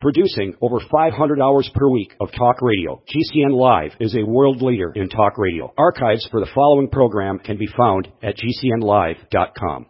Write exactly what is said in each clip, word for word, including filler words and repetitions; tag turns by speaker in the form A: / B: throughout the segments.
A: Producing over five hundred hours per week of talk radio, G C N Live is a world leader in talk radio. Archives for the following program can be found at G C N live dot com.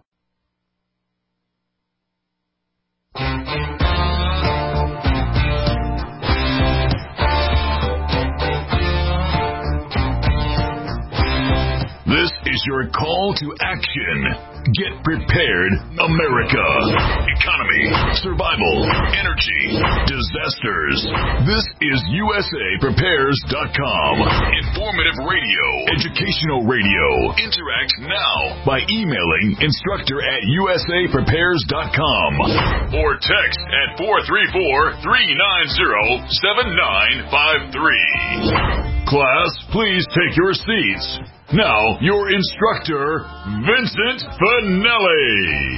B: This is your call to action. Get prepared, America. Economy, survival, energy, disasters. This is U S A Prepares dot com. Informative radio, educational radio. Interact now by emailing instructor at U S A Prepares dot com or text at four three four, three nine zero, seven nine five three. Class, please take your seats. Now, your instructor, Vincent Finelli.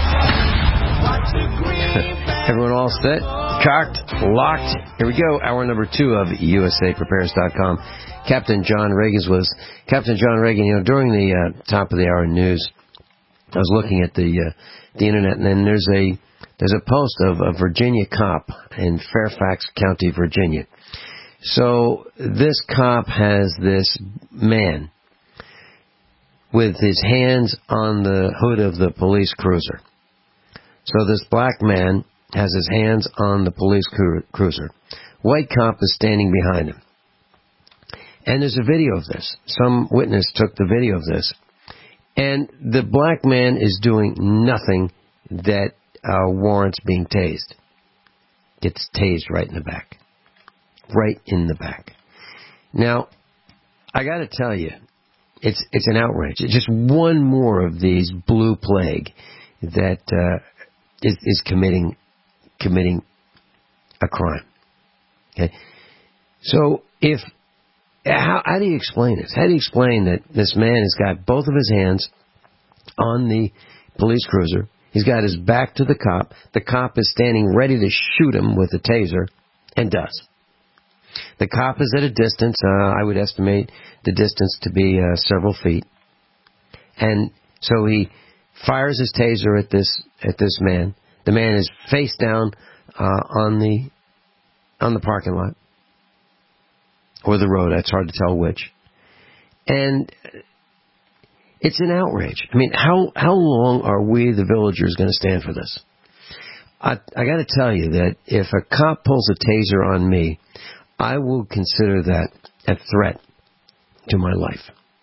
C: Everyone all set? Cocked? Locked? Here we go. Hour number two of U S A Prepares dot com. Captain John Reagan was... Captain John Reagan, you know, during the uh, top of the hour news, I was looking at the uh, the internet, and then there's a there's a post of a Virginia cop in Fairfax County, Virginia. So this cop has this man with his hands on the hood of the police cruiser. So this black man has his hands on the police cru- cruiser. White cop is standing behind him. And there's a video of this. Some witness took the video of this. And the black man is doing nothing that uh, warrants being tased. Gets tased right in the back. Right in the back. Now, I got to tell you, It's it's an outrage. It's just one more of these blue plague that uh, is, is committing committing a crime. Okay, so if how, how do you explain this? How do you explain that this man has got both of his hands on the police cruiser? He's got his back to the cop. The cop is standing ready to shoot him with a taser, and does. The cop is at a distance, uh, I would estimate the distance to be uh, several feet. And so he fires his taser at this at this man. The man is face down uh, on the on the parking lot. Or the road, it's hard to tell which. And it's an outrage. I mean, how, how long are we, the villagers, going to stand for this? I, I got to tell you that if a cop pulls a taser on me, I will consider that a threat to my life.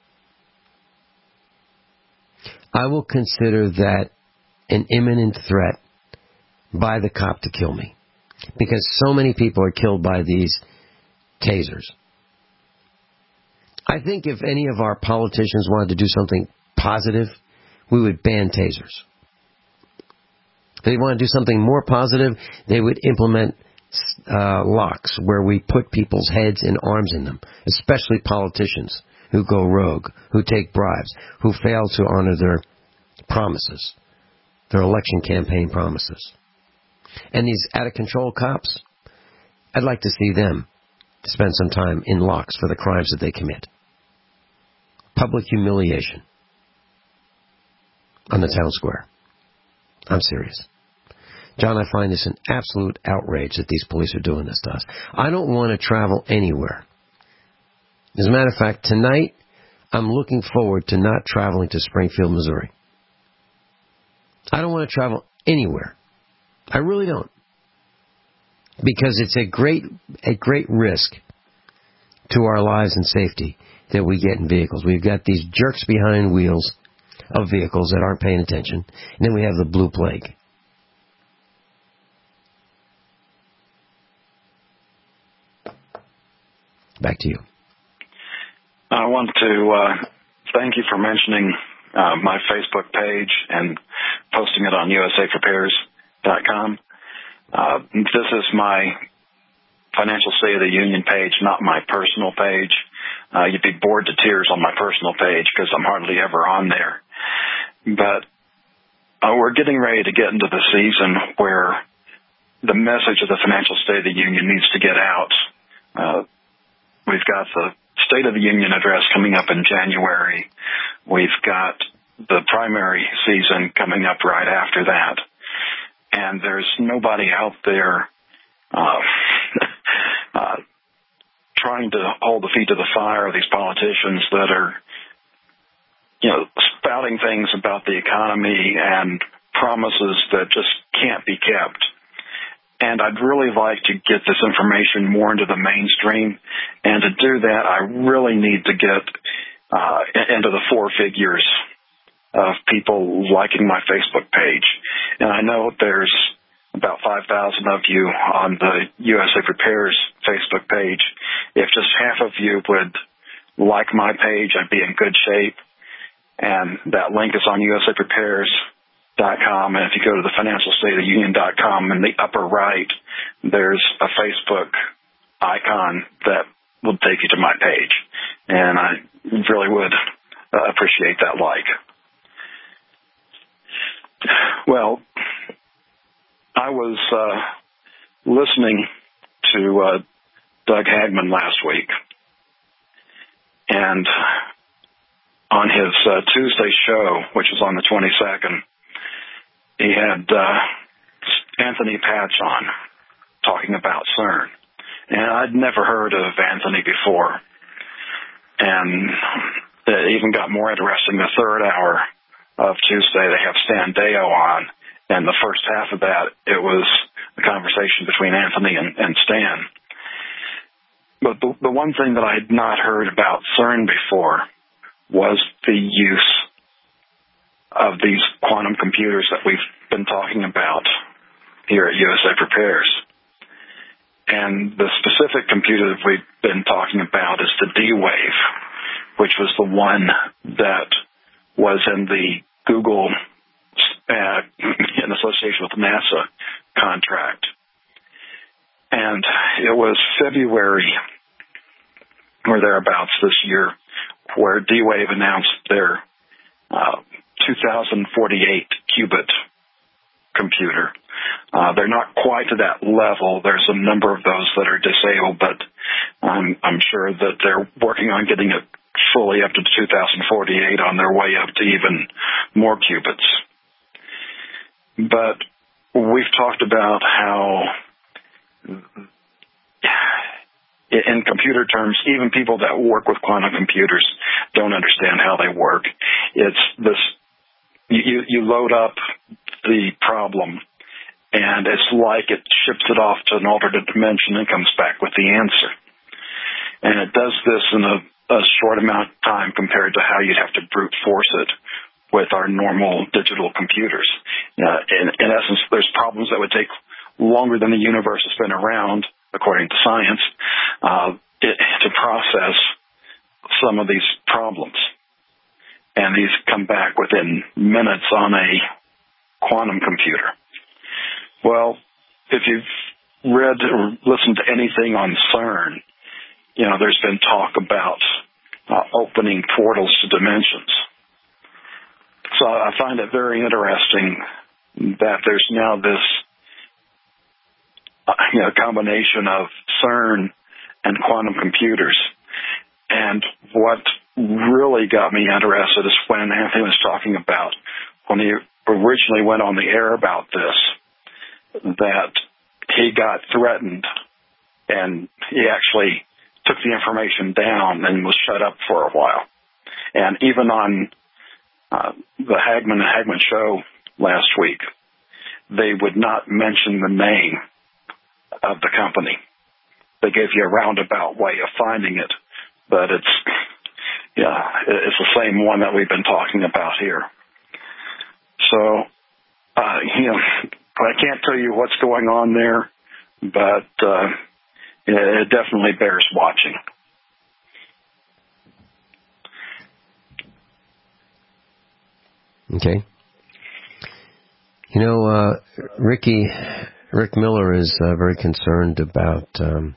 C: I will consider that an imminent threat by the cop to kill me. Because so many people are killed by these tasers. I think if any of our politicians wanted to do something positive, we would ban tasers. If they want to do something more positive, they would implement uh, locks where we put people's heads and arms in them, especially politicians who go rogue, who take bribes, who fail to honor their promises, their election campaign promises. And these out-of-control cops, I'd like to see them spend some time in locks for the crimes that they commit. Public humiliation on the town square. I'm serious. John, I find this an absolute outrage that these police are doing this to us. I don't want to travel anywhere. As a matter of fact, tonight, I'm looking forward to not traveling to Springfield, Missouri. I don't want to travel anywhere. I really don't. Because it's a great, a great risk to our lives and safety that we get in vehicles. We've got these jerks behind wheels of vehicles that aren't paying attention. And then we have the blue plague. Back to you.
D: I want to uh, thank you for mentioning uh, my Facebook page and posting it on U S A Prepares dot com. Uh, this is my Financial State of the Union page, not my personal page. Uh, you'd be bored to tears on my personal page because I'm hardly ever on there. But uh, we're getting ready to get into the season where the message of the Financial State of the Union needs to get out. Uh, we've got the State of the Union address coming up in January. We've got the primary season coming up right after that. And there's nobody out there uh, trying to hold the feet to the fire of these politicians that are, you know, spouting things about the economy and promises that just can't be kept. And I'd really like to get this information more into the mainstream. And to do that, I really need to get uh, into the four figures of people liking my Facebook page. And I know there's about five thousand of you on the U S A Prepares Facebook page. If just half of you would like my page, I'd be in good shape. And that link is on U S A Prepares dot com. And if you go to the financial state of the union dot com, in the upper right, there's a Facebook icon that will take you to my page. And I really would uh, appreciate that like. Well, I was uh, listening to uh, Doug Hagmann last week, and on his uh, Tuesday show, which was on the twenty-second, he had uh, Anthony Patch on talking about CERN. And I'd never heard of Anthony before. And it even got more interesting. The third hour of Tuesday, they have Stan Deyo on. And the first half of that, it was a conversation between Anthony and, and Stan. But the, the one thing that I had not heard about CERN before was the use of these quantum computers that we've been talking about here at U S A Prepares. And the specific computer that we've been talking about is the D-Wave, which was the one that was in the Google, uh, in association with NASA contract. And it was February or thereabouts this year where D-Wave announced their uh, two thousand forty-eight qubit computer. Uh, they're not quite to that level. There's a number of those that are disabled, but um, I'm sure that they're working on getting it fully up to two thousand forty-eight on their way up to even more qubits. But we've talked about how, in computer terms, even people that work with quantum computers don't understand how they work. It's this, you, you load up the problem, and it's like it ships it off to an alternate dimension and comes back with the answer. And it does this in a, a short amount of time compared to how you'd have to brute force it with our normal digital computers. Uh, in, in essence, there's problems that would take longer than the universe has been around, according to science, uh, it, to process some of these problems. And these come back within minutes on a quantum computer. Well, if you've read or listened to anything on CERN, you know, there's been talk about uh, opening portals to dimensions. So I find it very interesting that there's now this, uh, you know, combination of CERN and quantum computers. And what really got me interested is when Anthony was talking about, when he originally went on the air about this, that he got threatened and he actually took the information down and was shut up for a while. And even on uh, the Hagmann and Hagmann show last week, they would not mention the name of the company. They gave you a roundabout way of finding it, but it's, yeah, it's the same one that we've been talking about here. So, uh, you know, I can't tell you what's going on there, but uh, it definitely bears watching.
C: Okay. You know, uh, Ricky, Rick Miller is uh, very concerned about um,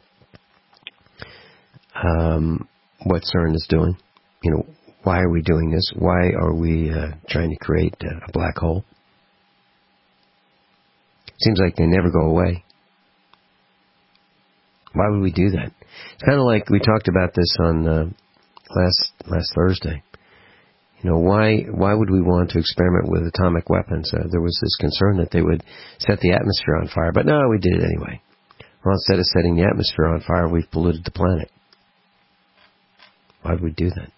C: um, what CERN is doing. You know, why are we doing this? Why are we uh, trying to create a black hole? Seems like they never go away. Why would we do that? It's kind of like we talked about this on uh, last last Thursday. You know, why why would we want to experiment with atomic weapons? Uh, there was this concern that they would set the atmosphere on fire, but no, we did it anyway. Well, instead of setting the atmosphere on fire, we've polluted the planet. Why would we do that?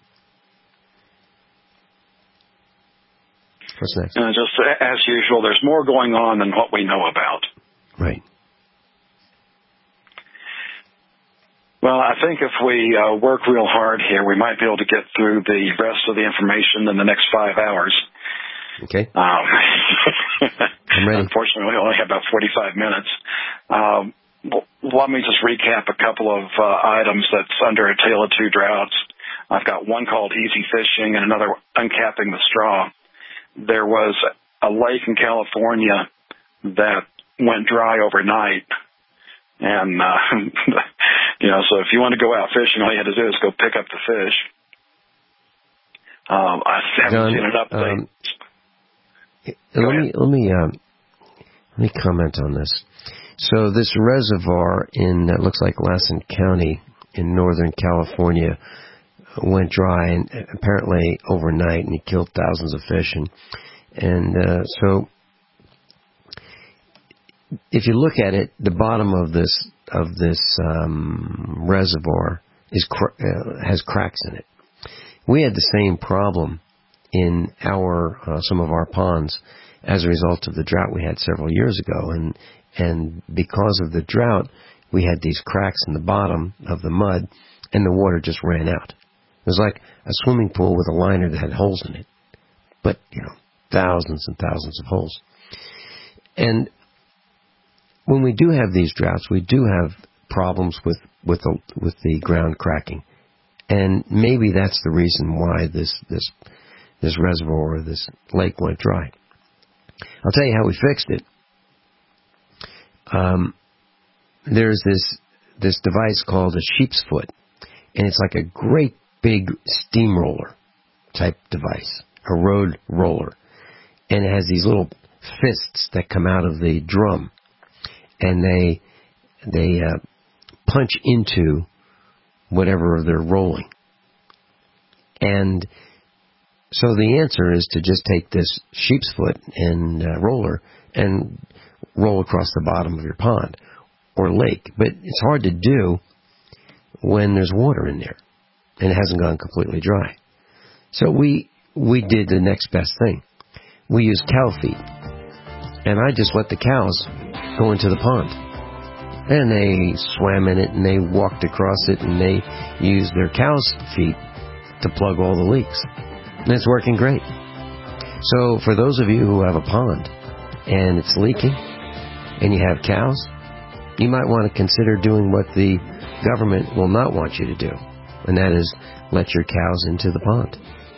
C: What's next?
D: Uh, just as usual, there's more going on than what we know about.
C: Right.
D: Well, I think if we uh, work real hard here, we might be able to get through the rest of the information in the next five hours.
C: Okay.
D: Um,
C: I'm ready.
D: Unfortunately, we only have about forty-five minutes. Um, let me just recap a couple of uh, items that's under A Tale of Two Droughts. I've got one called Easy Fishing and another Uncapping the Straw. There was a lake in California that went dry overnight. And, uh, you know, so if you want to go out fishing, all you had to do is go pick up the fish. Um, I haven't
C: John,
D: seen an update.
C: Um, let me, let me, um, let me comment on this. So this reservoir in, uh, looks like Lassen County in Northern California went dry, and apparently overnight, and he killed thousands of fish. And, and uh, so if you look at it, the bottom of this of this um, reservoir is cr- uh, has cracks in it. We had the same problem in our uh, some of our ponds as a result of the drought we had several years ago, and and because of the drought, we had these cracks in the bottom of the mud, and the water just ran out. It was like a swimming pool with a liner that had holes in it, but you know, thousands and thousands of holes. And when we do have these droughts, we do have problems with with the, with the ground cracking, and maybe that's the reason why this this this reservoir or this lake went dry. I'll tell you how we fixed it. Um, there's this this device called a sheep's foot, and it's like a great big steamroller type device, a road roller, and it has these little fists that come out of the drum, and they they uh, punch into whatever they're rolling. And so the answer is to just take this sheep's foot and uh, roller and roll across the bottom of your pond or lake. But it's hard to do when there's water in there and it hasn't gone completely dry. So we we did the next best thing. We used cow feet. And I just let the cows go into the pond. And they swam in it, and they walked across it, and they used their cow's feet to plug all the leaks. And it's working great. So for those of you who have a pond, and it's leaking, and you have cows, you might want to consider doing what the government will not want you to do, and that is let your cows into the pond.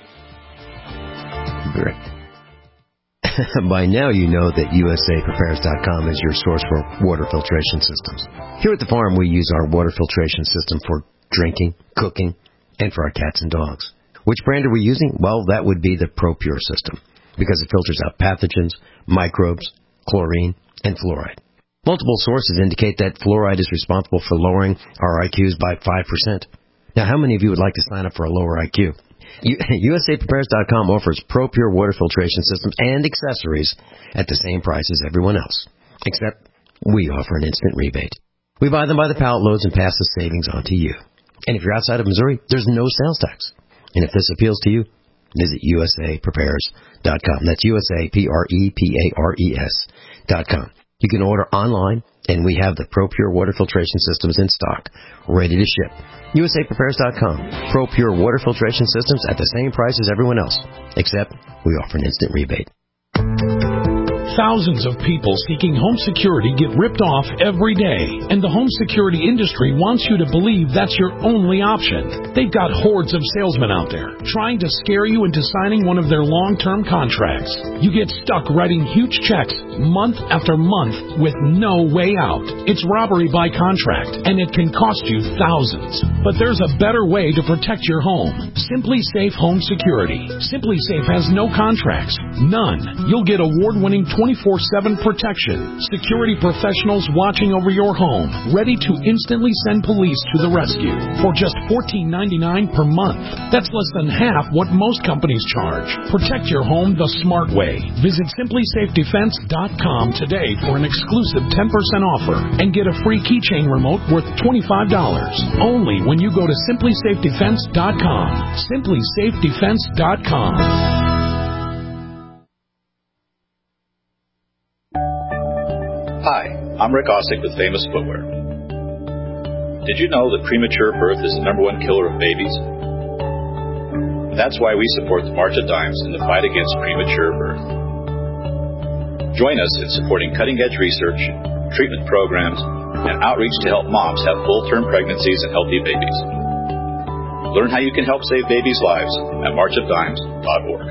C: Great. By now you know that U S A Prepares dot com is your source for water filtration systems. Here at the farm we use our water filtration system for drinking, cooking, and for our cats and dogs. Which brand are we using? Well, that would be the ProPure system, because it filters out pathogens, microbes, chlorine, and fluoride. Multiple sources indicate that fluoride is responsible for lowering our I Qs by five percent. Now, how many of you would like to sign up for a lower I Q? U S A Prepares dot com offers ProPure water filtration systems and accessories at the same price as everyone else, except we offer an instant rebate. We buy them by the pallet loads and pass the savings on to you. And if you're outside of Missouri, there's no sales tax. And if this appeals to you, visit U S A Prepares dot com. That's U S A P R E P A R E S dot com. You can order online, and we have the ProPure water filtration systems in stock, ready to ship. U S A Prepares dot com. ProPure water filtration systems at the same price as everyone else, except we offer an instant rebate.
E: Thousands of people seeking home security get ripped off every day, and the home security industry wants you to believe that's your only option. They've got hordes of salesmen out there trying to scare you into signing one of their long-term contracts. You get stuck writing huge checks month after month with no way out. It's robbery by contract, and it can cost you thousands. But there's a better way to protect your home. Simply Safe Home Security. Simply Safe has no contracts. None. You'll get award-winning twenty-four seven protection. Security professionals watching over your home, ready to instantly send police to the rescue for just fourteen ninety-nine per month. That's less than half what most companies charge. Protect your home the smart way. Visit simply safe defense dot dot com today for an exclusive ten percent offer and get a free keychain remote worth twenty-five dollars. Only when you go to simply safe defense dot com. simply safe defense dot com.
F: Hi, I'm Rick Ossick with Famous Footwear. Did you know that premature birth is the number one killer of babies? That's why we support the March of Dimes in the fight against premature birth. Join us in supporting cutting-edge research, treatment programs, and outreach to help moms have full-term pregnancies and healthy babies. Learn how you can help save babies' lives at march of dimes dot org.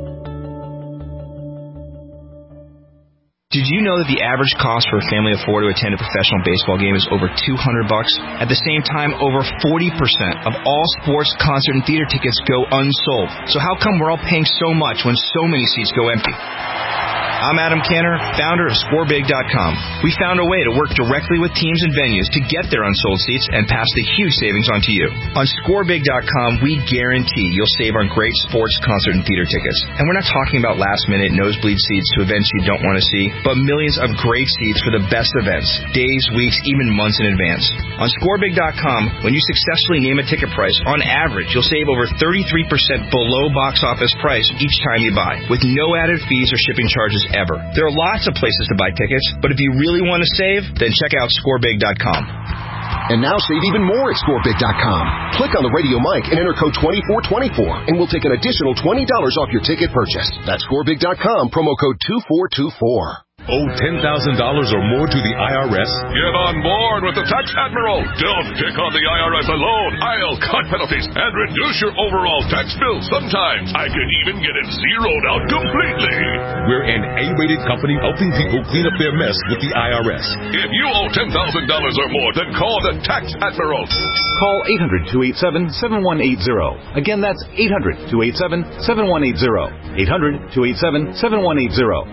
G: Did you know that the average cost for a family of four to attend a professional baseball game is over two hundred bucks? At the same time, over forty percent of all sports, concert, and theater tickets go unsold. So how come we're all paying so much when so many seats go empty? I'm Adam Canner, founder of score big dot com. We found a way to work directly with teams and venues to get their unsold seats and pass the huge savings on to you. On score big dot com, we guarantee you'll save on great sports, concert, and theater tickets. And we're not talking about last-minute nosebleed seats to events you don't want to see, but millions of great seats for the best events, days, weeks, even months in advance. On score big dot com, when you successfully name a ticket price, on average, you'll save over thirty-three percent below box office price each time you buy, with no added fees or shipping charges ever. There are lots of places to buy tickets, but if you really want to save, then check out score big dot com.
H: And now save even more at score big dot com. Click on the radio mic and enter code twenty-four twenty-four, and we'll take an additional twenty dollars off your ticket purchase. That's score big dot com, promo code two four two four.
I: Owe ten thousand dollars or more to the I R S?
B: Get on board with the Tax Admiral. Don't pick on the I R S alone. I'll cut penalties and reduce your overall tax bill. Sometimes I can even get it zeroed out completely.
I: We're an A-rated company helping people clean up their mess with the I R S.
B: If you owe ten thousand dollars or more, then call the Tax Admiral.
J: Call eight hundred, two eight seven, seven one eight zero. Again, that's eight hundred, two eight seven, seven one eight zero. eight hundred, two eight seven, seven one eight zero.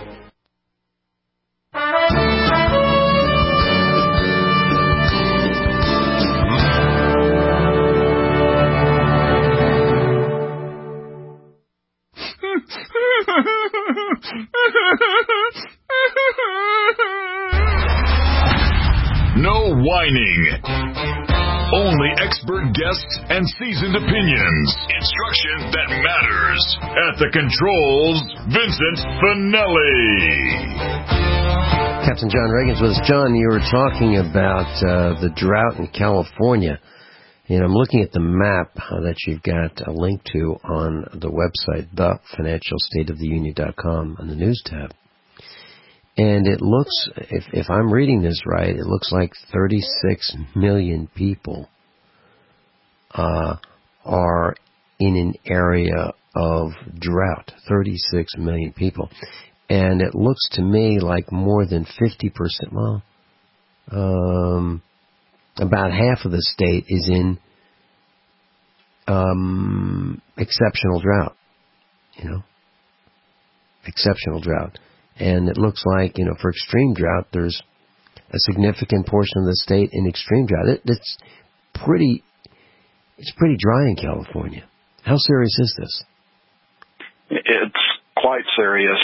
B: No whining. Only expert guests and seasoned opinions. Instruction that matters. At the controls, Vincent Finelli.
C: Captain John Reagan's with us. John, you were talking about uh, the drought in California. And I'm looking at the map uh, that you've got a link to on the website, the financial state of the union dot com, on the news tab. And it looks, if, if I'm reading this right, it looks like thirty-six million people uh, are in an area of drought. thirty-six million people. And it looks to me like more than fifty percent, well, um, about half of the state is in um, exceptional drought, you know, exceptional drought. And it looks like, you know, for extreme drought, there's a significant portion of the state in extreme drought. It, it's pretty, it's pretty dry in California. How serious is this?
D: It's quite serious.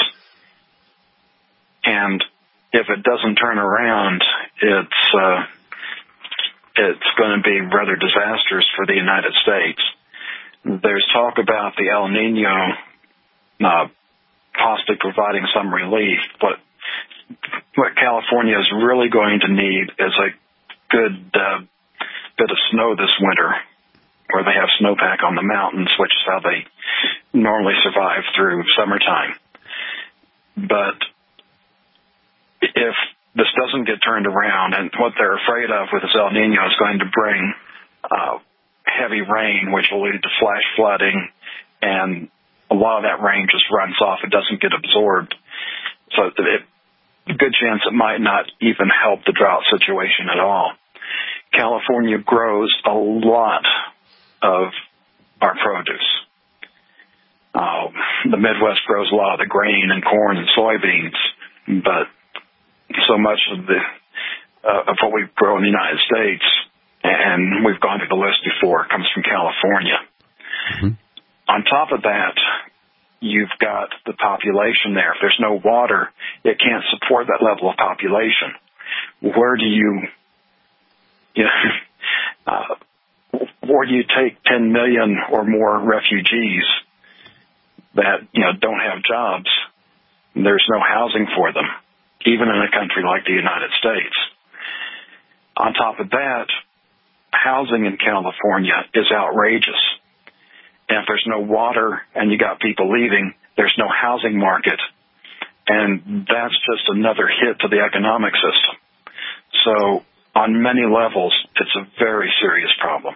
D: And if it doesn't turn around, it's uh, it's going to be rather disastrous for the United States. There's talk about the El Nino uh, possibly providing some relief, but what California is really going to need is a good uh, bit of snow this winter, where they have snowpack on the mountains, which is how they normally survive through summertime. But if this doesn't get turned around, and what they're afraid of with this El Nino is going to bring uh, heavy rain, which will lead to flash flooding, and a lot of that rain just runs off. It doesn't get absorbed. So it, a good chance it might not even help the drought situation at all. California grows a lot of our produce. Uh, the Midwest grows a lot of the grain and corn and soybeans, but so much of the uh, of what we grow in the United States, and we've gone through the list before, comes from California. Mm-hmm. On top of that, you've got the population there. If there's no water, it can't support that level of population. Where do you, you know, uh, where do you take ten million or more refugees that, you know, don't have jobs? There's no housing for them, even in a country like the United States. On top of that, housing in California is outrageous. And if there's no water and you got people leaving, there's no housing market. And that's just another hit to the economic system. So on many levels, it's a very serious problem.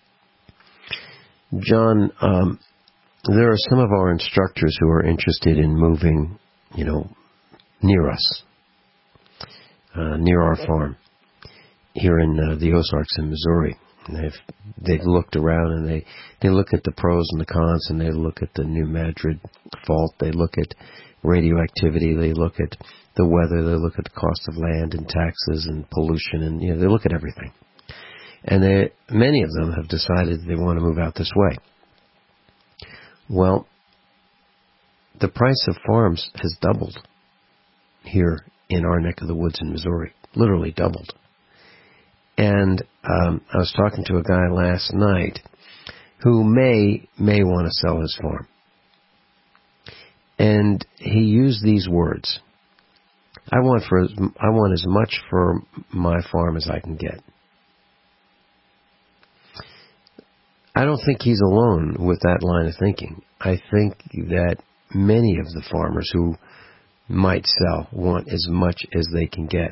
C: John, um, there are some of our instructors who are interested in moving, you know, near us, uh, near our farm, here in uh, the Ozarks in Missouri. And they've they've looked around and they, they look at the pros and the cons, and they look at the New Madrid fault, they look at radioactivity, they look at the weather, they look at the cost of land and taxes and pollution, and you know they look at everything. And they, many of them have decided they want to move out this way. Well, the price of farms has doubled here in our neck of the woods in Missouri, literally doubled. And um, I was talking to a guy last night who may may want to sell his farm. And he used these words: I want for I want as much for my farm as I can get. I don't think he's alone with that line of thinking. I think that many of the farmers who might sell want as much as they can get.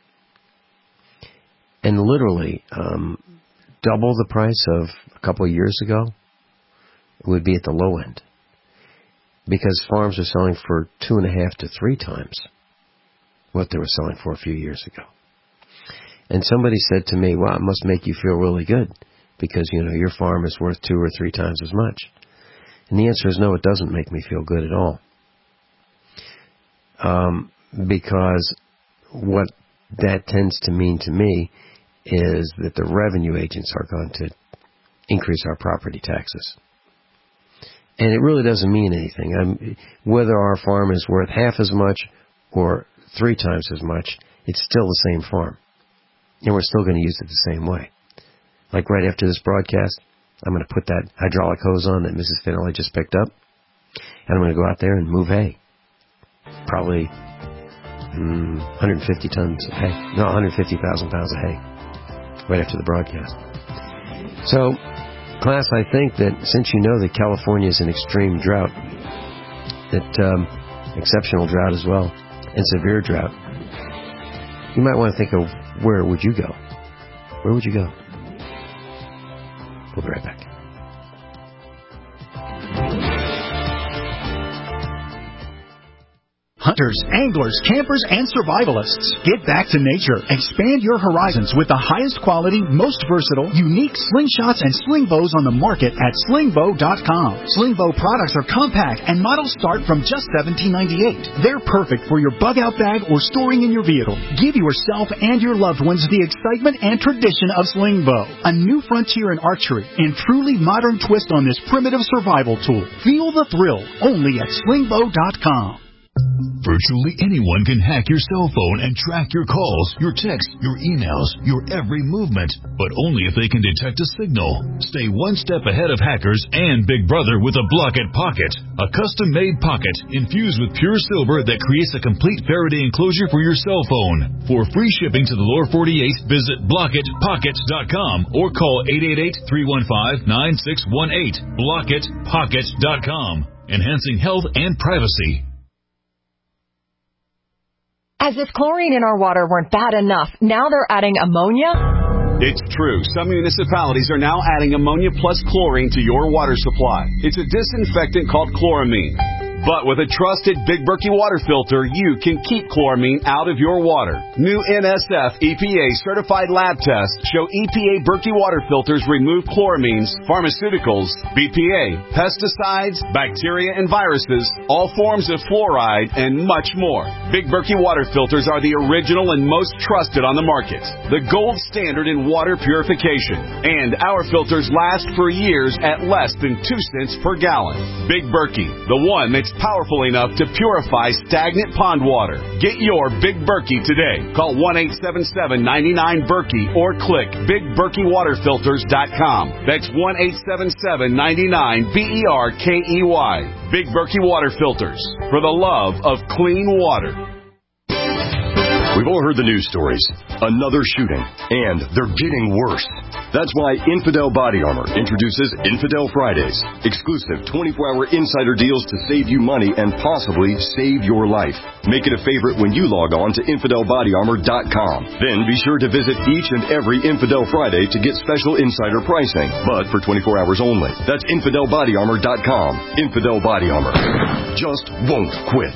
C: And literally, um, double the price of a couple of years ago would be at the low end. Because farms are selling for two and a half to three times what they were selling for a few years ago. And somebody said to me, well, it must make you feel really good because, you know, your farm is worth two or three times as much. And the answer is no, it doesn't make me feel good at all. Um, because what that tends to mean to me is that the revenue agents are going to increase our property taxes. And it really doesn't mean anything. I'm, whether our farm is worth half as much or three times as much, it's still the same farm. And we're still going to use it the same way. Like right after this broadcast, I'm going to put that hydraulic hose on that Missus Finelli just picked up, and I'm going to go out there and move hay. Probably mm, one hundred fifty tons of hay. No, one hundred fifty thousand pounds of hay. Right after the broadcast. So, class, I think that since you know that California is in extreme drought, that um, exceptional drought as well, and severe drought, you might want to think of where would you go? Where would you go? We'll be right back.
K: Hunters, anglers, campers, and survivalists. Get back to nature. Expand your horizons with the highest quality, most versatile, unique slingshots and sling bows on the market at sling bow dot com. Sling bow products are compact and models start from just seventeen ninety-eight. They're perfect for your bug-out bag or storing in your vehicle. Give yourself and your loved ones the excitement and tradition of sling bow. A new frontier in archery and truly modern twist on this primitive survival tool. Feel the thrill only at sling bow dot com.
B: Virtually anyone can hack your cell phone and track your calls, your texts, your emails, your every movement, but only if they can detect a signal. Stay one step ahead of hackers and Big Brother with a Blockit Pocket, a custom-made pocket infused with pure silver that creates a complete Faraday enclosure for your cell phone. For free shipping to the lower forty-eight, visit blockit pocket dot com or call eight eight eight, three one five, nine six one eight. blockit pocket dot com, enhancing health and privacy.
L: As if chlorine in our water weren't bad enough, now they're adding ammonia?
M: It's true. Some municipalities are now adding ammonia plus chlorine to your water supply. It's a disinfectant called chloramine. But with a trusted Big Berkey water filter, you can keep chloramine out of your water. New N S F E P A certified lab tests show E P A Berkey water filters remove chloramines, pharmaceuticals, B P A, pesticides, bacteria and viruses, all forms of fluoride, and much more. Big Berkey water filters are the original and most trusted on the market. The gold standard in water purification. And our filters last for years at less than two cents per gallon. Big Berkey, the one that's powerful enough to purify stagnant pond water. Get your Big Berkey today. Call one eight seven seven, nine nine, Berkey or click big berkey water filters dot com. That's one eight seven seven, nine nine, B E R K E Y. Big Berkey Water Filters, for the love of clean water.
N: We've all heard the news stories. Another shooting, and they're getting worse. That's why Infidel Body Armor introduces Infidel Fridays, exclusive twenty-four hour insider deals to save you money and possibly save your life. Make it a favorite when you log on to infidel body armor dot com. Then be sure to visit each and every Infidel Friday to get special insider pricing, but for twenty-four hours only. That's infidel body armor dot com. Infidel Body Armor just won't quit.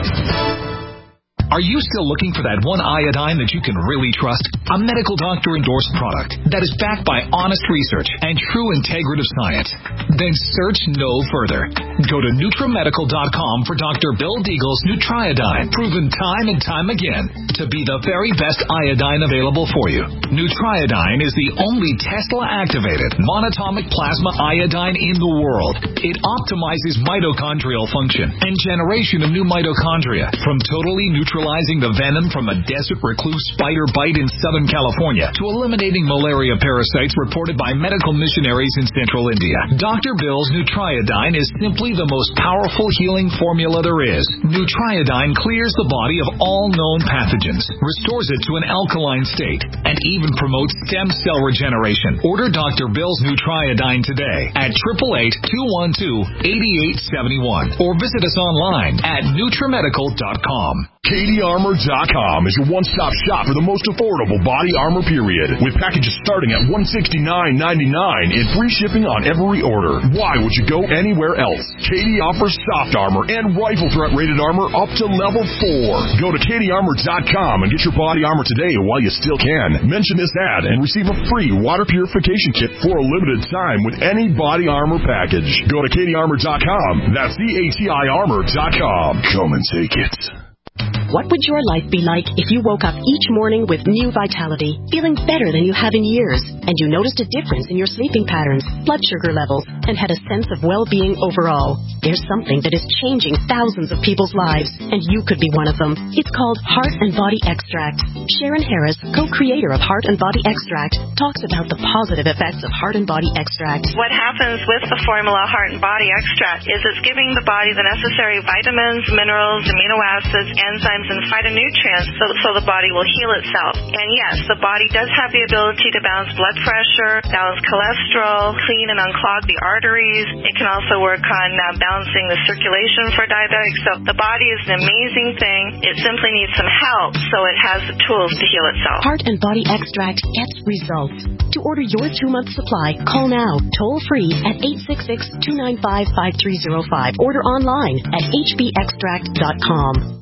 O: Are you still looking for that one iodine that you can really trust? A medical doctor endorsed product that is backed by honest research and true integrative science? Then search no further. Go to nutramedical dot com for Doctor Bill Deagle's Nutriodine, proven time and time again to be the very best iodine available for you. Nutriodine is the only Tesla-activated monatomic plasma iodine in the world. It optimizes mitochondrial function and generation of new mitochondria from totally neutralizing the venom from a desert recluse spider bite in Southern California to eliminating malaria parasites reported by medical missionaries in central India. Doctor Bill's Nutriodine is simply the most powerful healing formula there is. Nutriodine clears the body of all known pathogens, restores it to an alkaline state, and even promotes stem cell regeneration. Order Doctor Bill's Nutriodine today at eight eight eight, two one two, eight eight seven one or visit us online at nutramedical dot com.
I: Katie Armor dot com is your one-stop shop for the most affordable body armor period, with packages starting at one hundred sixty-nine ninety-nine and free shipping on every order. Why would you go anywhere else? Katie offers soft armor and rifle threat rated armor up to level four. Go to Katie Armor dot com and get your body armor today while you still can. Mention this ad and receive a free water purification kit for a limited time with any body armor package. Go to Katie Armor dot com. That's C A T I Armor dot com. Come and take it.
P: What would your life be like if you woke up each morning with new vitality, feeling better than you have in years, and you noticed a difference in your sleeping patterns, blood sugar levels, and had a sense of well-being overall? There's something that is changing thousands of people's lives, and you could be one of them. It's called Heart and Body Extract. Sharon Harris, co-creator of Heart and Body Extract, talks about the positive effects of Heart and Body Extract.
Q: What happens with the formula Heart and Body Extract is it's giving the body the necessary vitamins, minerals, amino acids, enzymes, and phytonutrients so, so the body will heal itself. And yes, the body does have the ability to balance blood pressure, balance cholesterol, clean and unclog the arteries. It can also work on uh, balancing the circulation for diabetics. So the body is an amazing thing. It simply needs some help so it has the tools to heal itself.
P: Heart and Body Extract gets results. To order your two-month supply, call now, toll-free at eight six six, two nine five, five three zero five. Order online at h b extract dot com.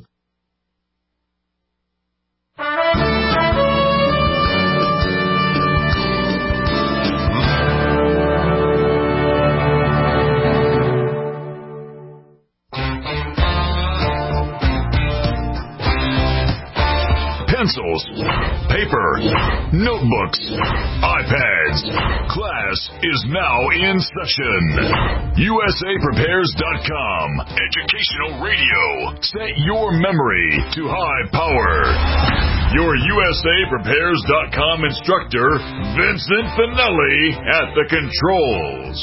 B: Pencils, paper, notebooks, iPads. Class is now in session. U S A Prepares dot com. Educational radio. Set your memory to high power. Your U S A Prepares dot com instructor, Vincent Finelli, at the controls.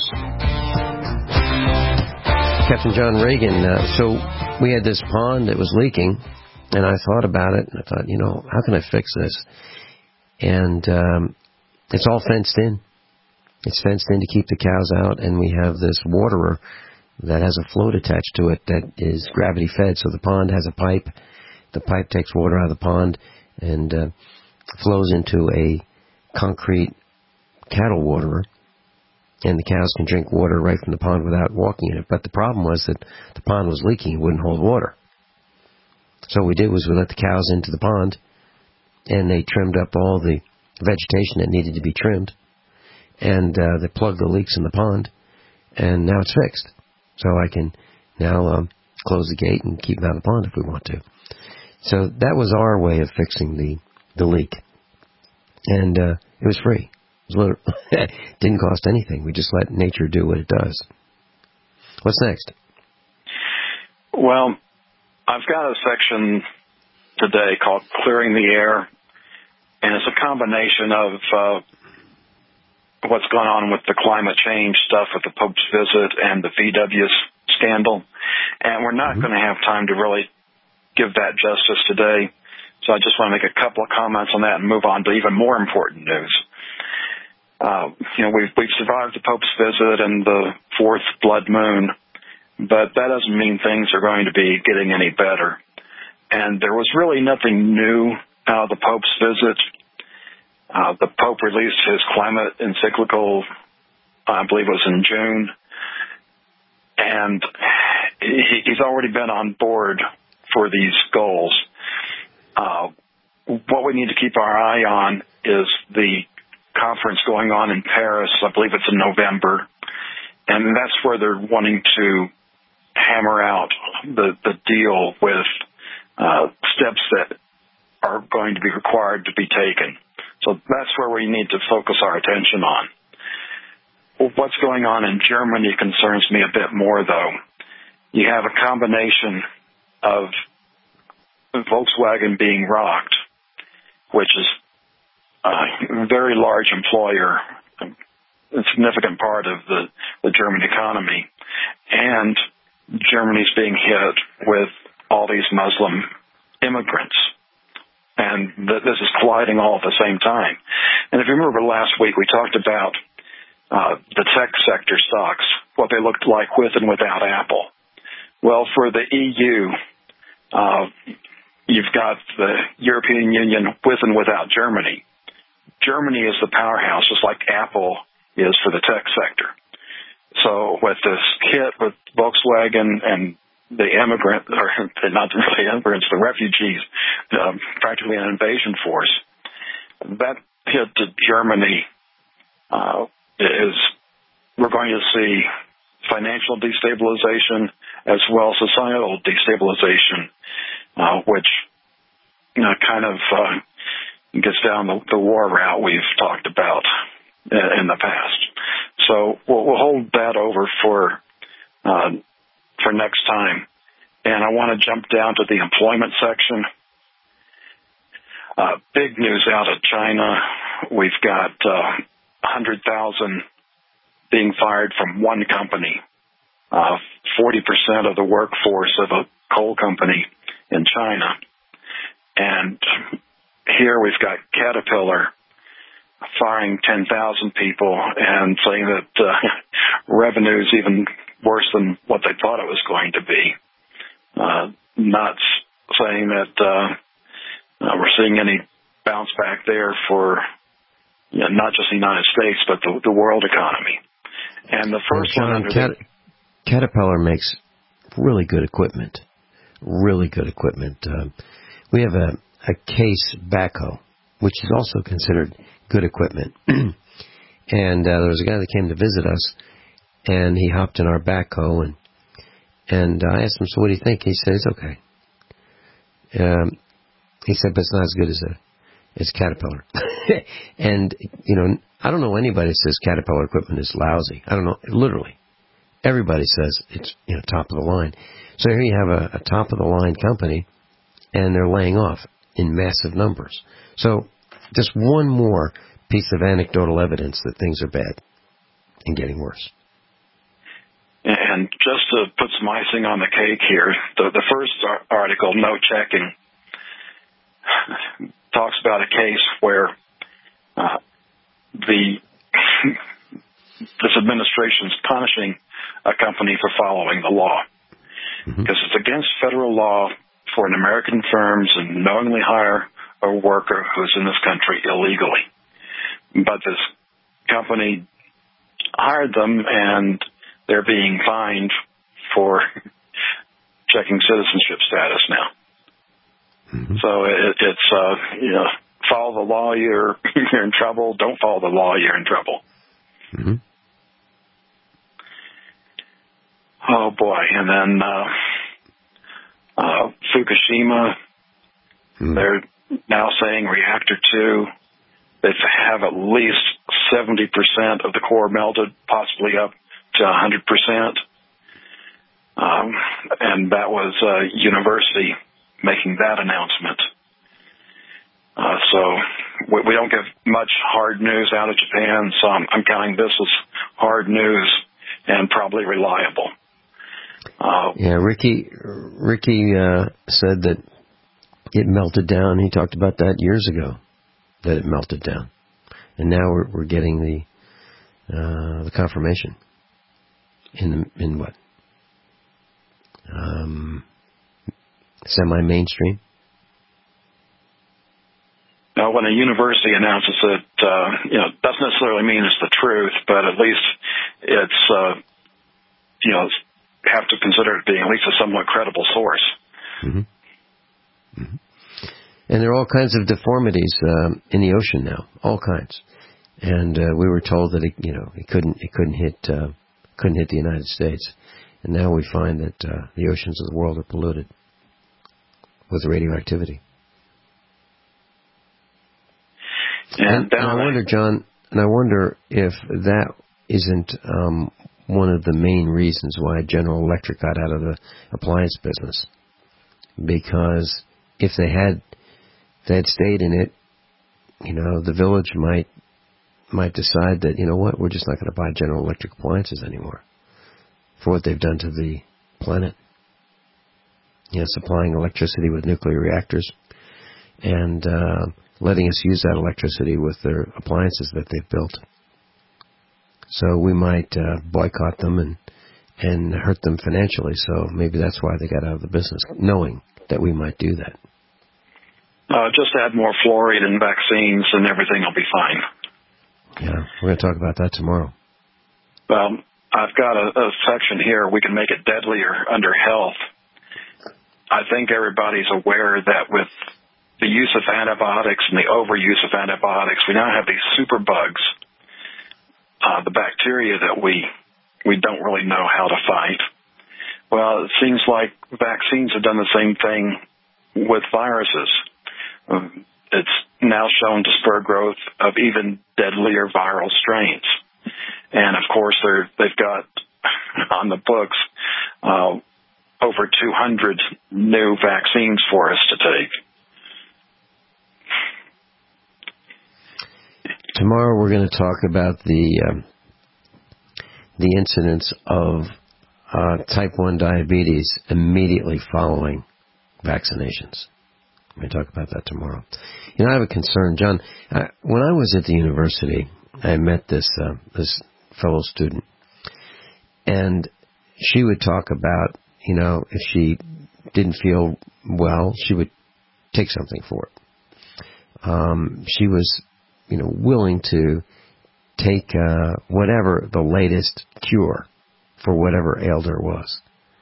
C: Captain John Reagan, uh, so we had this pond that was leaking. And I thought about it, and I thought, you know, how can I fix this? And um, it's all fenced in. It's fenced in to keep the cows out, and we have this waterer that has a float attached to it that is gravity fed. So the pond has a pipe. The pipe takes water out of the pond and uh, flows into a concrete cattle waterer. and the cows can drink water right from the pond without walking in it. But the problem was that the pond was leaking. It wouldn't hold water. So what we did was we let the cows into the pond, and they trimmed up all the vegetation that needed to be trimmed, and uh, they plugged the leaks in the pond, and now it's fixed. So I can now um, close the gate and keep them out of the pond if we want to. So that was our way of fixing the, the leak. And uh, it was free. It was it didn't cost anything. We just let nature do what it does. What's next?
D: Well, I've got a section today called Clearing the Air, and it's a combination of uh, what's going on with the climate change stuff with the Pope's visit and the V W scandal. And we're not mm-hmm. going to have time to really give that justice today. So I just want to make a couple of comments on that and move on to even more important news. Uh, you know, we've, we've survived the Pope's visit and the fourth blood moon, but that doesn't mean things are going to be getting any better. And there was really nothing new out of the Pope's visit. Uh, the Pope released his climate encyclical, I believe it was in June, and he, he's already been on board for these goals. Uh, what we need to keep our eye on is the conference going on in Paris. I believe it's in November, and that's where they're wanting to hammer out the, the deal with uh, steps that are going to be required to be taken. So that's where we need to focus our attention on. Well, what's going on in Germany concerns me a bit more, though. You have a combination of Volkswagen being rocked, which is a very large employer, a significant part of the, the German economy, and Germany's being hit with all these Muslim immigrants. And th- this is colliding all at the same time. And if you remember last week, we talked about uh, the tech sector stocks, what they looked like with and without Apple. Well, for the E U, uh, you've got the European Union with and without Germany. Germany is the powerhouse, just like Apple is for the tech sector. So with this hit with Volkswagen and the immigrant, or not really immigrants, the refugees, um, practically an invasion force, that hit to Germany uh, is, we're going to see financial destabilization as well as societal destabilization, uh, which you know, kind of uh, gets down the, the war route we've talked about in the past. So we'll, we'll hold that over for uh, for next time. And I want to jump down to the employment section. Uh, big news out of China. We've got uh, one hundred thousand being fired from one company. Uh, forty percent of the workforce of a coal company in China. And here we've got Caterpillar firing ten thousand people and saying that uh, revenue is even worse than what they thought it was going to be. Uh, not saying that uh, uh, we're seeing any bounce back there for you know, not just the United States, but the, the world economy. And the first
C: well, John,
D: one under
C: Cat-
D: the...
C: Caterpillar makes really good equipment, really good equipment. Uh, we have a, a Case backhoe, which is also considered good equipment. And uh, there was a guy that came to visit us, and he hopped in our backhoe, and and I asked him, so what do you think? He said, it's okay. Um, he said, but it's not as good as a as Caterpillar. And, you know, I don't know anybody that says Caterpillar equipment is lousy. I don't know, literally. Everybody says it's, you know, top of the line. So here you have a, a top of the line company, and they're laying off in massive numbers. So just one more piece of anecdotal evidence that things are bad and getting worse.
D: And just to put some icing on the cake here, the, the first article, No Checking, talks about a case where uh, the this administration is punishing a company for following the law. Mm-hmm. Because it's against federal law for an American firm to knowingly hire a worker who's in this country illegally. But this company hired them, and they're being fined for checking citizenship status now. Mm-hmm. So it, it's, uh, you know, follow the law, you're, you're in trouble. Don't follow the law, you're in trouble.
C: Mm-hmm.
D: Oh, boy. And then uh, uh, Fukushima, mm-hmm. they're now saying reactor two, they have at least seventy percent of the core melted, possibly up to one hundred percent. Um, and that was a university making that announcement. Uh, so we, we don't get much hard news out of Japan, so I'm, I'm counting this as hard news and probably reliable. Uh,
C: yeah, Ricky Ricky uh, said that it melted down. He talked about that years ago, that it melted down. And now we're, we're getting the uh, the confirmation in in what? Um, semi-mainstream?
D: Now, when a university announces it, uh, you know, doesn't necessarily mean it's the truth, but at least it's, uh, you know, have to consider it being at least a somewhat credible source.
C: Mm-hmm. Mm-hmm. And there are all kinds of deformities um, in the ocean now, all kinds. And uh, we were told that it, you know, it couldn't, it couldn't hit, uh, couldn't hit the United States. And now we find that uh, the oceans of the world are polluted with radioactivity. And, and, and I wonder, John, and I wonder if that isn't um, one of the main reasons why General Electric got out of the appliance business. Because if they had, if they had stayed in it, you know, the village might might decide that, you know what, we're just not going to buy General Electric appliances anymore for what they've done to the planet. You know, supplying electricity with nuclear reactors and uh, letting us use that electricity with their appliances that they've built. So we might uh, boycott them and and hurt them financially. So maybe that's why they got out of the business, knowing that we might do that.
D: Uh, just add more fluoride in vaccines and everything will be fine.
C: Yeah, we're going to talk about that tomorrow.
D: Well, I've got a, a section here, we can make it deadlier under health. I think everybody's aware that with the use of antibiotics and the overuse of antibiotics, we now have these super bugs, uh, the bacteria that we we don't really know how to fight. Well, it seems like vaccines have done the same thing with viruses. Um, it's now shown to spur growth of even deadlier viral strains. And, of course, they're, they've got on the books uh, over two hundred new vaccines for us to take.
C: Tomorrow we're going to talk about the um, the incidence of uh, type one diabetes immediately following vaccinations. We're going to talk about that tomorrow. You know, I have a concern, John. I, when I was at the university, I met this uh, this fellow student, and she would talk about, you know, if she didn't feel well, she would take something for it. Um, she was, you know, willing to take uh, whatever the latest cure for whatever ailed her was.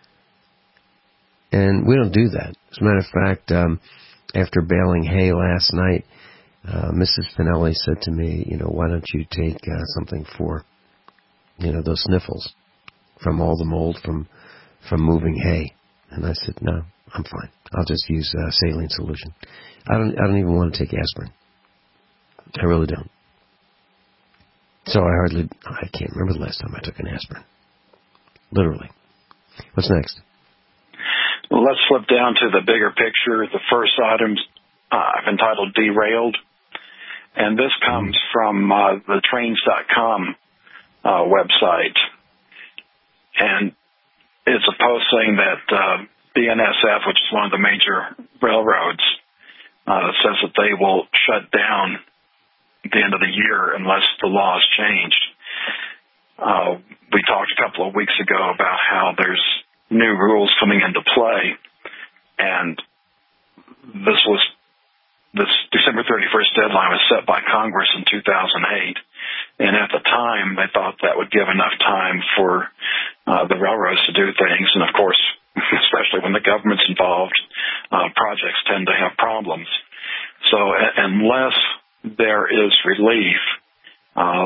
C: And we don't do that. As a matter of fact, um, after baling hay last night, uh, Missus Finelli said to me, you know, why don't you take uh, something for, you know, those sniffles from all the mold from from moving hay? And I said, no, I'm fine. I'll just use uh, saline solution. I don't. I don't even want to take aspirin. I really don't. So I hardly. I can't remember the last time I took an aspirin. Literally. What's next?
D: Well, let's flip down to the bigger picture. The first item uh, I've entitled Derailed. And this comes from uh, the trains dot com uh, website. And it's a post saying that uh, B N S F, which is one of the major railroads, uh, says that they will shut down at the end of the year unless the law is changed. Uh, we talked a couple of weeks ago about how there's new rules coming into play, and this was this December thirty-first deadline was set by Congress in two thousand eight, And at the time, they thought that would give enough time for uh, the railroads to do things. And, of course, especially when the government's involved, uh, projects tend to have problems. So a- unless there is relief, uh,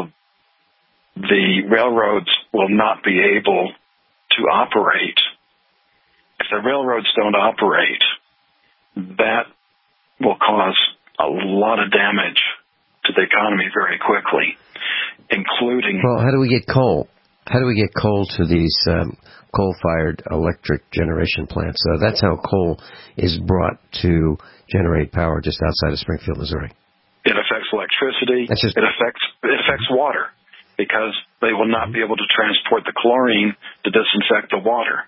D: the railroads will not be able to operate. If the railroads don't operate, that will cause a lot of damage to the economy very quickly, including...
C: Well, how do we get coal? How do we get coal to these um, coal-fired electric generation plants? Uh, that's how coal is brought to generate power just outside of Springfield, Missouri.
D: It affects electricity.
C: That's just...
D: It affects it affects water, because they will not be able to transport the chlorine to disinfect the water.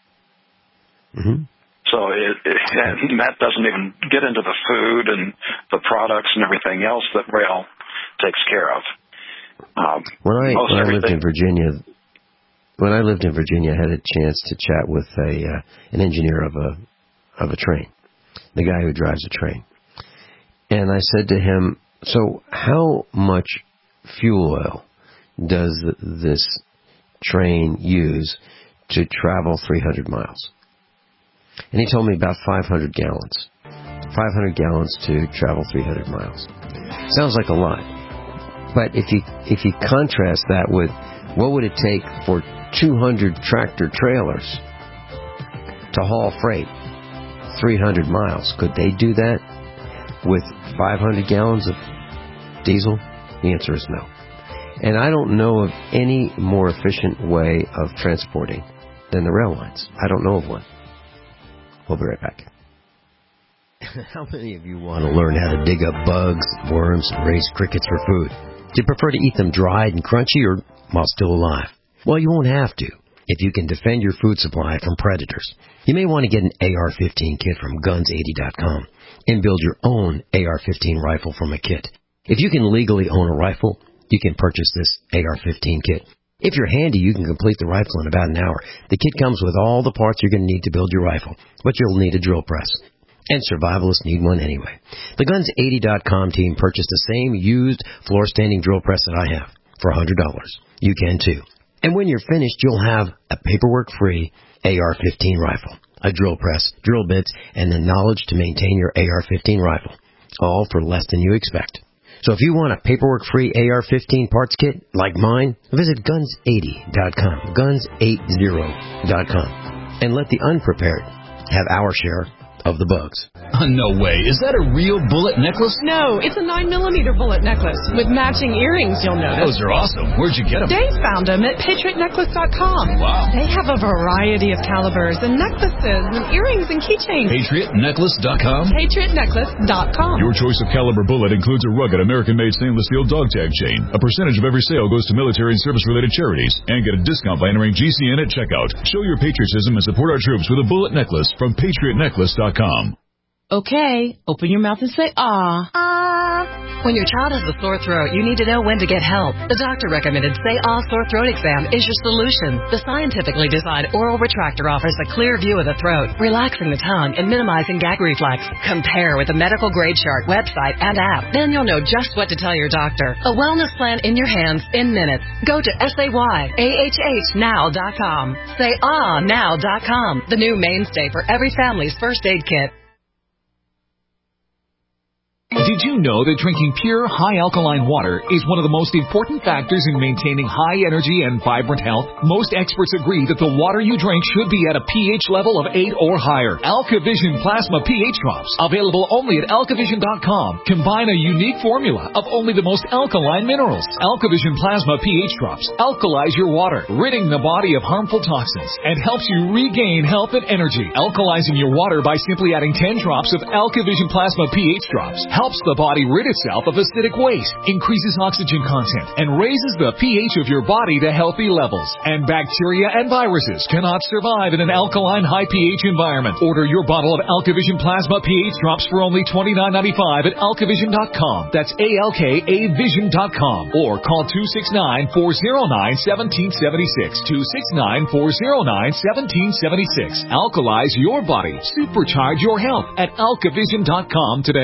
C: Mm-hmm.
D: So it, it, and that doesn't even get into the food and the products and everything else that rail takes care of. Um,
C: when I, when I lived in Virginia, when I lived in Virginia, I had a chance to chat with a uh, an engineer of a of a train, the guy who drives a train, and I said to him, "So how much fuel oil does this train use to travel three hundred miles?" And he told me about five hundred gallons. five hundred gallons to travel three hundred miles. Sounds like a lot. But if you if you contrast that with what would it take for two hundred tractor trailers to haul freight three hundred miles, could they do that with five hundred gallons of diesel? The answer is no. And I don't know of any more efficient way of transporting than the rail lines. I don't know of one. We'll be right back. How many of you want to learn how to dig up bugs, worms, and raise crickets for food? Do you prefer to eat them dried and crunchy or while still alive? Well, you won't have to if you can defend your food supply from predators. You may want to get an A R fifteen kit from guns eighty dot com and build your own A R fifteen rifle from a kit. If you can legally own a rifle, you can purchase this A R fifteen kit. If you're handy, you can complete the rifle in about an hour. The kit comes with all the parts you're going to need to build your rifle, but you'll need a drill press. And survivalists need one anyway. The guns eighty dot com team purchased the same used floor-standing drill press that I have for one hundred dollars. You can too. And when you're finished, you'll have a paperwork-free A R fifteen rifle, a drill press, drill bits, and the knowledge to maintain your A R fifteen rifle, all for less than you expect. So if you want a paperwork-free A R fifteen parts kit like mine, visit guns eighty dot com, guns eighty dot com, and let the unprepared have our share of the bugs.
O: Uh, no way. Is that a real bullet necklace?
R: No, it's a nine millimeter bullet necklace with matching earrings, you'll notice.
O: Those are awesome. Where'd you get them?
R: Dave found them at patriot necklace dot com.
O: Wow.
R: They have a variety of calibers and necklaces and earrings and keychains.
O: patriot necklace dot com?
R: patriot necklace dot com.
I: Your choice of caliber bullet includes a rugged American-made stainless steel dog tag chain. A percentage of every sale goes to military and service-related charities. And get a discount by entering G C N at checkout. Show your patriotism and support our troops with a bullet necklace from patriot necklace dot com.
R: Okay, open your mouth and say ah.
P: Ah. When your child has a sore throat, you need to know when to get help. The doctor recommended Say Ah Sore Throat Exam is your solution. The scientifically designed oral retractor offers a clear view of the throat, relaxing the tongue and minimizing gag reflex. Compare with the medical grade chart, website, and app. Then you'll know just what to tell your doctor. A wellness plan in your hands in minutes. Go to say ah now dot com. say ah now dot com, the new mainstay for every family's first aid kit.
O: Did you know that drinking pure, high-alkaline water is one of the most important factors in maintaining high energy and vibrant health? Most experts agree that the water you drink should be at a pH level of eight or higher. AlkaVision Plasma pH Drops, available only at alkavision dot com, combine a unique formula of only the most alkaline minerals. AlkaVision Plasma pH Drops alkalize your water, ridding the body of harmful toxins, and helps you regain health and energy. Alkalizing your water by simply adding ten drops of AlkaVision Plasma pH Drops helps the body rid itself of acidic waste, increases oxygen content, and raises the pH of your body to healthy levels. And bacteria and viruses cannot survive in an alkaline high pH environment. Order your bottle of AlkaVision Plasma pH Drops for only twenty-nine ninety-five at alkavision dot com. That's A L K A vision dot com. Or call two six nine, four oh nine, one seven seven six. two six nine, four oh nine, one seven seven six. Alkalize your body. Supercharge your health at alkavision dot com today.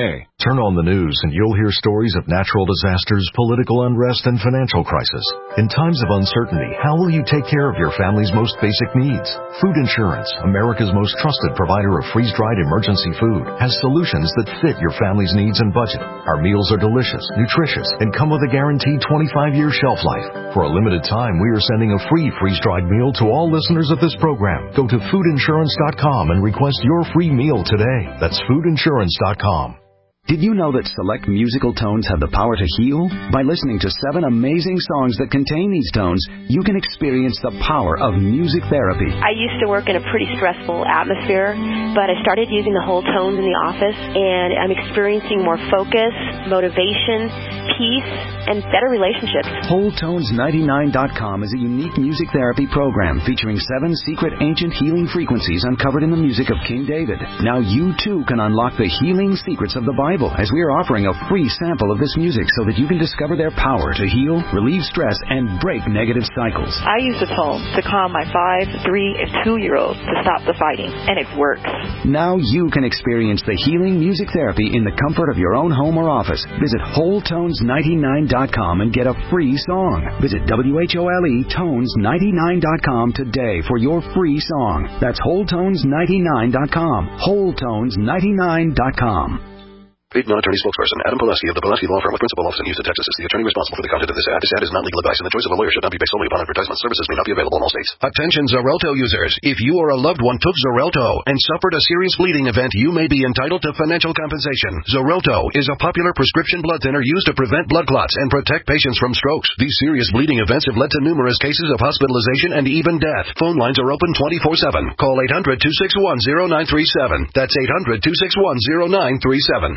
S: Turn on the news and you'll hear stories of natural disasters, political unrest, and financial crisis. In times of uncertainty, how will you take care of your family's most basic needs? Food Insurance, America's most trusted provider of freeze-dried emergency food, has solutions that fit your family's needs and budget. Our meals are delicious, nutritious, and come with a guaranteed twenty-five year shelf life. For a limited time, we are sending a free freeze-dried meal to all listeners of this program. Go to food insurance dot com and request your free meal today. That's food insurance dot com.
T: Did you know that select musical tones have the power to heal? By listening to seven amazing songs that contain these tones, you can experience the power of music therapy.
U: I used to work in a pretty stressful atmosphere, but I started using the whole tones in the office, and I'm experiencing more focus, motivation, peace, and better relationships.
T: whole tones ninety-nine dot com is a unique music therapy program featuring seven secret ancient healing frequencies uncovered in the music of King David. Now you too can unlock the healing secrets of the Bible, as we are offering a free sample of this music so that you can discover their power to heal, relieve stress, and break negative cycles.
V: I use the tones to calm my five, three, and two-year-olds to stop the fighting, and it works.
T: Now you can experience the healing music therapy in the comfort of your own home or office. Visit whole tones ninety-nine dot com and get a free song. Visit W H O L E tones ninety-nine dot com today for your free song. That's whole tones ninety-nine dot com. whole tones ninety-nine dot com.
W: Paid non-attorney spokesperson Adam Pileski of the Pileski Law Firm with principal office in Houston, Texas is the attorney responsible for the content of this ad. This ad is not legal advice, and the choice of a lawyer should not be based solely upon advertisement. Services may not be available in all states.
H: Attention Xarelto users. If you or a loved one took Xarelto and suffered a serious bleeding event, you may be entitled to financial compensation. Xarelto is a popular prescription blood thinner used to prevent blood clots and protect patients from strokes. These serious bleeding events have led to numerous cases of hospitalization and even death. Phone lines are open twenty-four seven. Call eight hundred, two six one, zero nine three seven. That's eight hundred, two six one, zero nine three seven.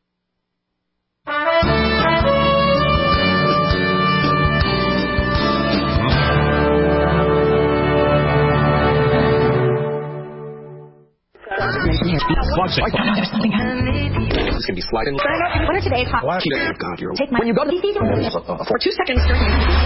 X: This can be sliding.
Y: What are today's hot?
X: Oh, God, you're...
Y: Take my...
X: When you go to...
Y: For two seconds during...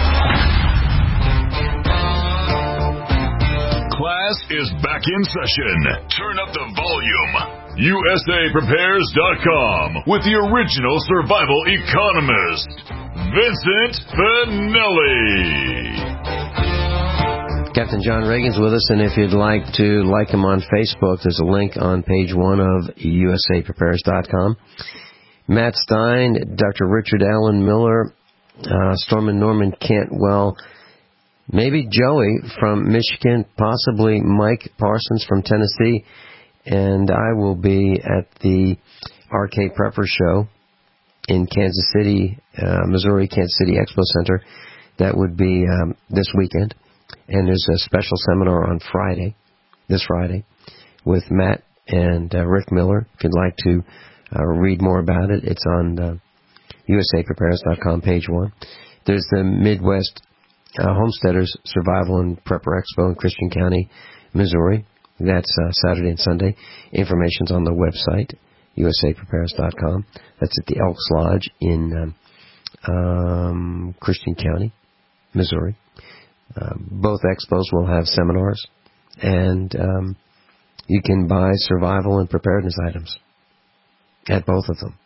B: Class is back in session. Turn up the volume. U S A Prepares dot com with the original survival economist, Vincent Finelli.
C: Captain John Reagan's with us, and if you'd like to like him on Facebook, there's a link on page one of U S A Prepares dot com. Matt Stein, Doctor Richard Allen Miller, uh, Stormin Norman Cantwell, maybe Joey from Michigan, possibly Mike Parsons from Tennessee, and I will be at the R K Prepper Show in Kansas City, uh, Missouri, Kansas City Expo Center. That would be um, this weekend. And there's a special seminar on Friday, this Friday, with Matt and uh, Rick Miller. If you'd like to uh, read more about it, it's on uh, U S A Prepares dot com, page one. There's the Midwest uh, Homesteaders Survival and Prepper Expo in Christian County, Missouri. That's uh, Saturday and Sunday. Information's on the website, U S A Prepares dot com. That's at the Elks Lodge in um, um, Christian County, Missouri. Uh, both expos will have seminars, and um, you can buy survival and preparedness items at both of them.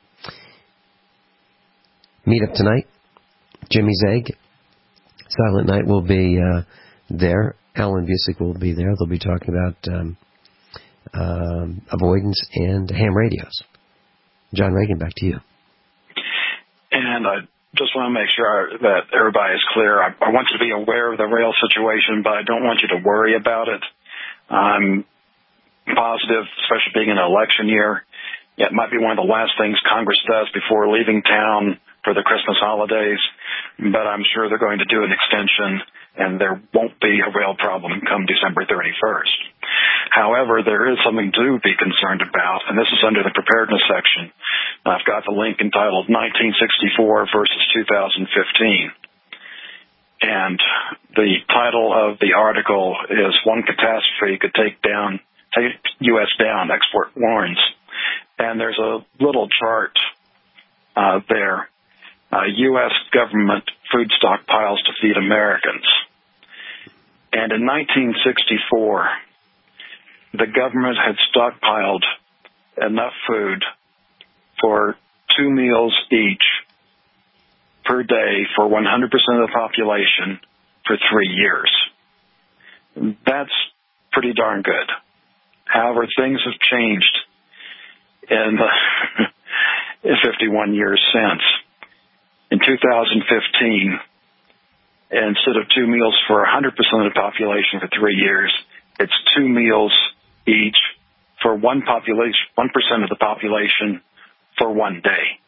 C: Meet up tonight. Jimmy's Egg. Silent Night will be uh, there. Alan Busick will be there. They'll be talking about um, um, avoidance and ham radios. John Reagan, back to you.
D: And I just want to make sure that everybody is clear. I, I want you to be aware of the rail situation, but I don't want you to worry about it. I'm positive, especially being an election year. Yeah, it might be one of the last things Congress does before leaving town for the Christmas holidays, but I'm sure they're going to do an extension, and there won't be a rail problem come December thirty-first. However, there is something to be concerned about, and this is under the preparedness section. I've got the link entitled nineteen sixty-four versus two thousand fifteen. And the title of the article is One Catastrophe Could Take Down, Take U S Down, Export Warns. And there's a little chart uh, there. Uh, U S government food stockpiles to feed Americans. And in nineteen sixty-four, the government had stockpiled enough food for two meals each per day for one hundred percent of the population for three years. That's pretty darn good. However, things have changed in the fifty-one years since. In two thousand fifteen, instead of two meals for one hundred percent of the population for three years, it's two meals each for one population, one percent of the population for one day.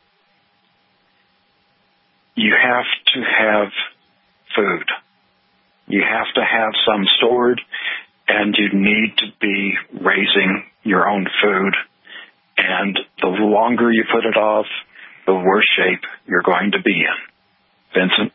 D: You have to have food. You have to have some stored, and you need to be raising your own food. And the longer you put it off, the worse shape you're going to be in. Vincent?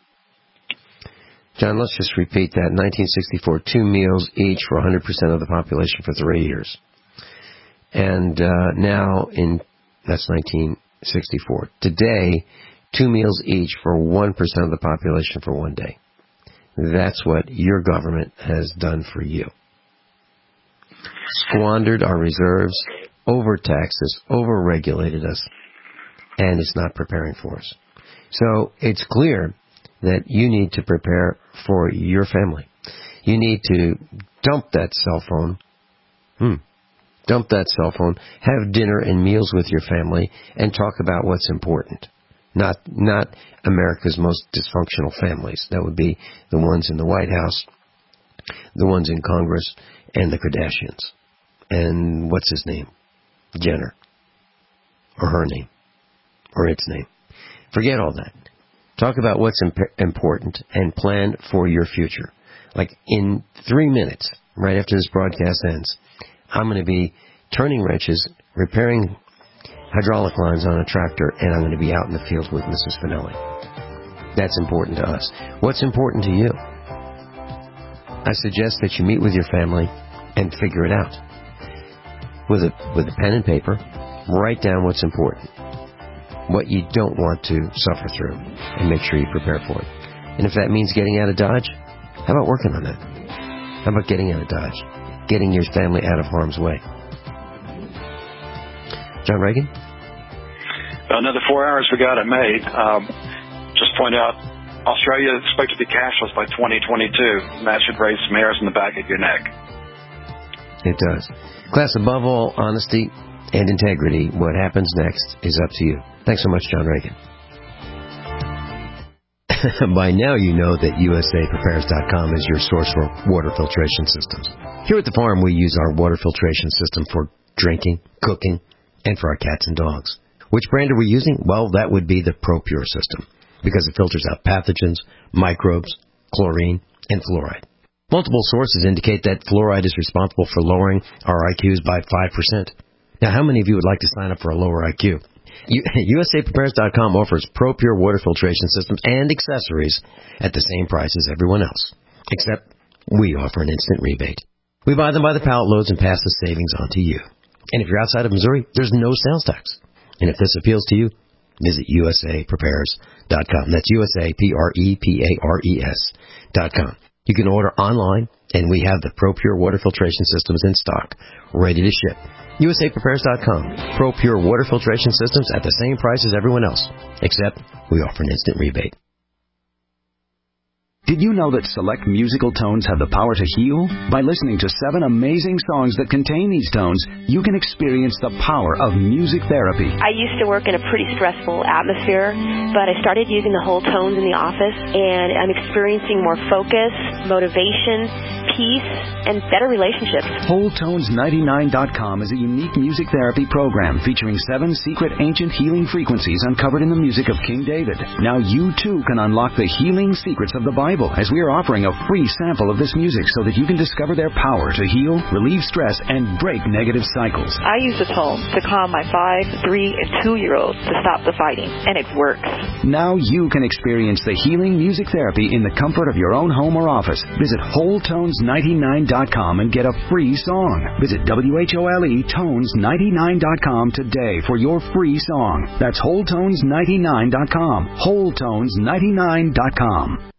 C: John, let's just repeat that. nineteen sixty-four, two meals each for one hundred percent of the population for three years. And uh, now, in that's nineteen sixty-four. Today, two meals each for one percent of the population for one day. That's what your government has done for you. Squandered our reserves, overtaxed us, overregulated us, and it's not preparing for us. So it's clear that you need to prepare for your family. You need to dump that cell phone. Hmm. Dump that cell phone. Have dinner and meals with your family and talk about what's important. Not not America's most dysfunctional families. That would be the ones in the White House, the ones in Congress, and the Kardashians. And what's his name? Jenner. Or her name. Or its name. Forget all that. Talk about what's imp- important and plan for your future. Like in three minutes, right after this broadcast ends, I'm going to be turning wrenches, repairing hydraulic lines on a tractor, and I'm going to be out in the field with Missus Finelli. That's important to us. What's important to you? I suggest that you meet with your family and figure it out. With a, with a pen and paper, write down what's important, what you don't want to suffer through, and make sure you prepare for it. And if that means getting out of Dodge, how about working on that? How about getting out of Dodge? Getting your family out of harm's way. John Reagan?
D: Another four hours we got it made. Um, just point out, Australia is expected to be cashless by twenty twenty-two, and that should raise some hairs in the back of your neck.
C: It does. Class, above all, honesty and integrity. What happens next is up to you. Thanks so much, John Reagan. By now you know that U S A Prepares dot com is your source for water filtration systems. Here at the farm, we use our water filtration system for drinking, cooking, and for our cats and dogs. Which brand are we using? Well, that would be the ProPure system, because it filters out pathogens, microbes, chlorine, and fluoride. Multiple sources indicate that fluoride is responsible for lowering our I Qs by five percent. Now, how many of you would like to sign up for a lower I Q? U S A Prepares dot com offers ProPure water filtration systems and accessories at the same price as everyone else, except we offer an instant rebate. We buy them by the pallet loads and pass the savings on to you. And if you're outside of Missouri, there's no sales tax. And if this appeals to you, visit U S A Prepares dot com. That's U S A P R E P A R E S dot com. You can order online, and we have the ProPure water filtration systems in stock, ready to ship. U S A Prepares dot com. ProPure water filtration systems at the same price as everyone else, except we offer an instant rebate.
T: Did you know that select musical tones have the power to heal? By listening to seven amazing songs that contain these tones, you can experience the power of music therapy.
U: I used to work in a pretty stressful atmosphere, but I started using the whole tones in the office, and I'm experiencing more focus, motivation, peace, and better relationships.
T: Whole Tones ninety-nine dot com is a unique music therapy program featuring seven secret ancient healing frequencies uncovered in the music of King David. Now you too can unlock the healing secrets of the Bible, as we are offering a free sample of this music so that you can discover their power to heal, relieve stress, and break negative cycles.
V: I use the tones to calm my five, three, and two-year-olds to stop the fighting, and it works.
T: Now you can experience the healing music therapy in the comfort of your own home or office. Visit Whole Tones ninety-nine dot com and get a free song. Visit W H O L E Tones ninety-nine dot com today for your free song. That's Whole Tones ninety-nine dot com. Whole Tones ninety-nine dot com.